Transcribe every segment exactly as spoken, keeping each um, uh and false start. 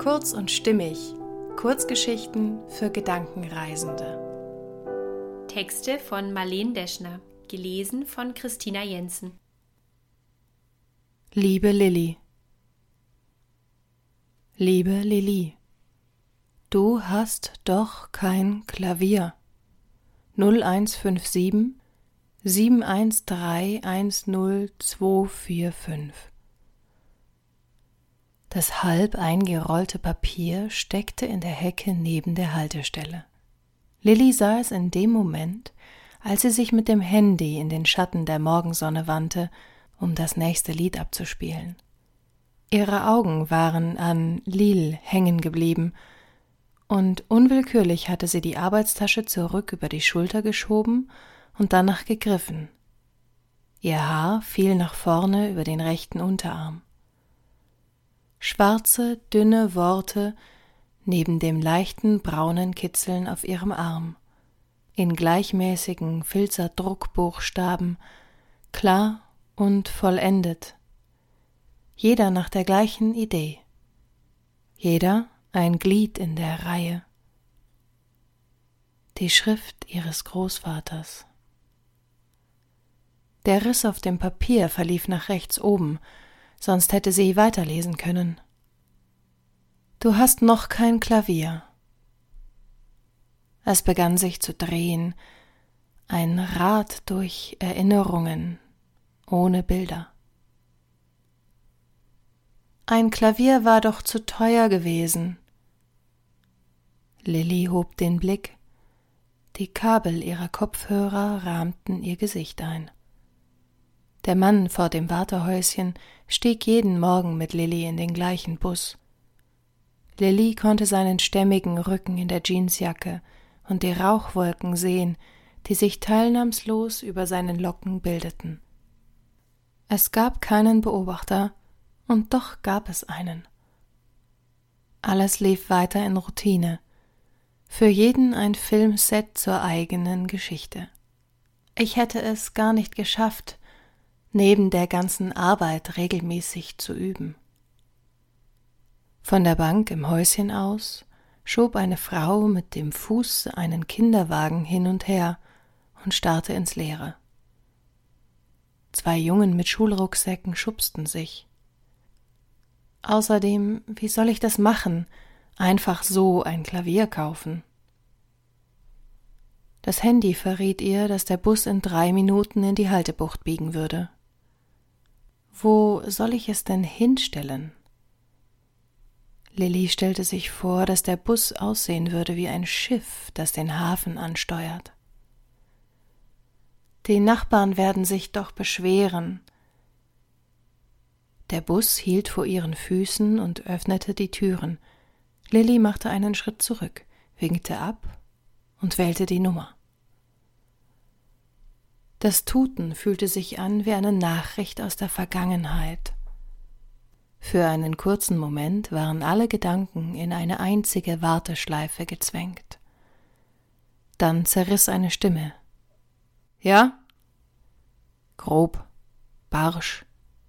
Kurz und stimmig. Kurzgeschichten für Gedankenreisende. Texte von Marleen Deschner, gelesen von Christina Jensen. Liebe Lilli. Liebe Lilli, du hast doch kein Klavier. null eins fünf sieben sieben eins drei eins null zwei vier fünf. Das halb eingerollte Papier steckte in der Hecke neben der Haltestelle. Lilli sah es in dem Moment, als sie sich mit dem Handy in den Schatten der Morgensonne wandte, um das nächste Lied abzuspielen. Ihre Augen waren an Lil hängen geblieben, und unwillkürlich hatte sie die Arbeitstasche zurück über die Schulter geschoben und danach gegriffen. Ihr Haar fiel nach vorne über den rechten Unterarm. Schwarze, dünne Worte neben dem leichten braunen Kitzeln auf ihrem Arm, in gleichmäßigen Filzerdruckbuchstaben, klar und vollendet, jeder nach der gleichen Idee, jeder ein Glied in der Reihe. Die Schrift ihres Großvaters. Der Riss auf dem Papier verlief nach rechts oben, sonst hätte sie weiterlesen können. Du hast noch kein Klavier. Es begann sich zu drehen, ein Rad durch Erinnerungen, ohne Bilder. Ein Klavier war doch zu teuer gewesen. Lilli hob den Blick. Die Kabel ihrer Kopfhörer rahmten ihr Gesicht ein. Der Mann vor dem Wartehäuschen stieg jeden Morgen mit Lilli in den gleichen Bus. Lilli konnte seinen stämmigen Rücken in der Jeansjacke und die Rauchwolken sehen, die sich teilnahmslos über seinen Locken bildeten. Es gab keinen Beobachter, und doch gab es einen. Alles lief weiter in Routine, für jeden ein Filmset zur eigenen Geschichte. Ich hätte es gar nicht geschafft, neben der ganzen Arbeit regelmäßig zu üben. Von der Bank im Häuschen aus schob eine Frau mit dem Fuß einen Kinderwagen hin und her und starrte ins Leere. Zwei Jungen mit Schulrucksäcken schubsten sich. Außerdem, wie soll ich das machen? Einfach so ein Klavier kaufen. Das Handy verriet ihr, dass der Bus in drei Minuten in die Haltebucht biegen würde. Wo soll ich es denn hinstellen? Lilli stellte sich vor, dass der Bus aussehen würde wie ein Schiff, das den Hafen ansteuert. Die Nachbarn werden sich doch beschweren. Der Bus hielt vor ihren Füßen und öffnete die Türen. Lilli machte einen Schritt zurück, winkte ab und wählte die Nummer. Das Tuten fühlte sich an wie eine Nachricht aus der Vergangenheit. Für einen kurzen Moment waren alle Gedanken in eine einzige Warteschleife gezwängt. Dann zerriss eine Stimme. Ja? Grob, barsch.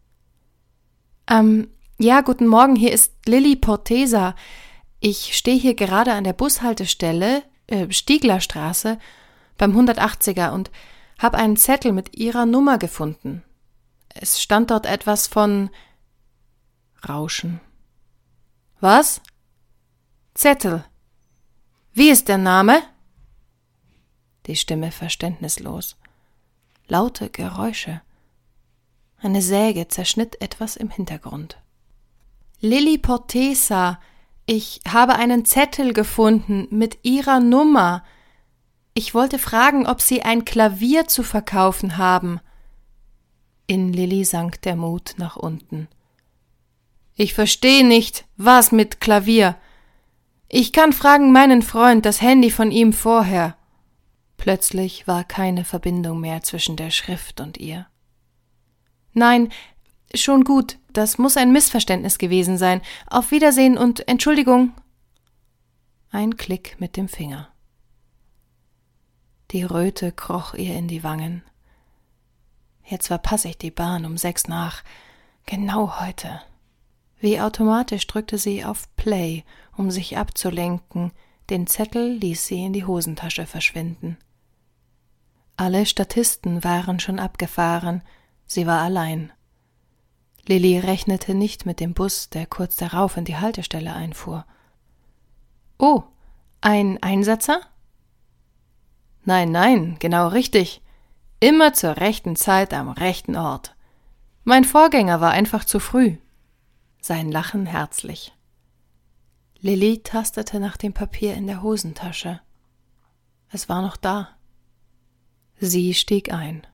Ähm, ja, guten Morgen, hier ist Lilli Portesa. Ich stehe hier gerade an der Bushaltestelle, äh, Stieglerstraße, beim hundertachtziger und habe einen Zettel mit Ihrer Nummer gefunden. Es stand dort etwas von Rauschen. Was? Zettel. Wie ist der Name? Die Stimme verständnislos. Laute Geräusche. Eine Säge zerschnitt etwas im Hintergrund. Lilli Portesa, ich habe einen Zettel gefunden mit Ihrer Nummer. Ich wollte fragen, ob Sie ein Klavier zu verkaufen haben. In Lilli sank der Mut nach unten. Ich verstehe nicht, was mit Klavier. Ich kann fragen meinen Freund, das Handy von ihm vorher. Plötzlich war keine Verbindung mehr zwischen der Schrift und ihr. Nein, schon gut, das muss ein Missverständnis gewesen sein. Auf Wiedersehen und Entschuldigung. Ein Klick mit dem Finger. Die Röte kroch ihr in die Wangen. Jetzt verpasse ich die Bahn um sechs nach. Genau heute. Wie automatisch drückte sie auf Play, um sich abzulenken, den Zettel ließ sie in die Hosentasche verschwinden. Alle Statisten waren schon abgefahren, sie war allein. Lilli rechnete nicht mit dem Bus, der kurz darauf in die Haltestelle einfuhr. »Oh, ein Einsatzer?« »Nein, nein, genau richtig. Immer zur rechten Zeit am rechten Ort. Mein Vorgänger war einfach zu früh.« Sein Lachen herzlich. Lilli tastete nach dem Papier in der Hosentasche. Es war noch da. Sie stieg ein.